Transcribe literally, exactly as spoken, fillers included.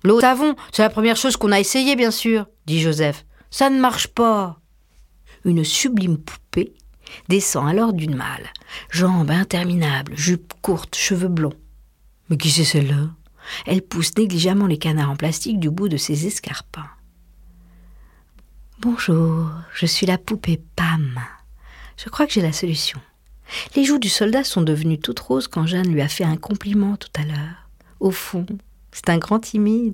L'eau savon, c'est la première chose qu'on a essayé, bien sûr, dit Joseph. Ça ne marche pas. Une sublime poupée descend alors d'une malle. Jambes interminables, jupe courte, cheveux blonds. Mais qui c'est celle-là ? Elle pousse négligemment les canards en plastique du bout de ses escarpins. Bonjour, je suis la poupée Pam. Je crois que j'ai la solution. Les joues du soldat sont devenues toutes roses quand Jeanne lui a fait un compliment tout à l'heure. Au fond, c'est un grand timide.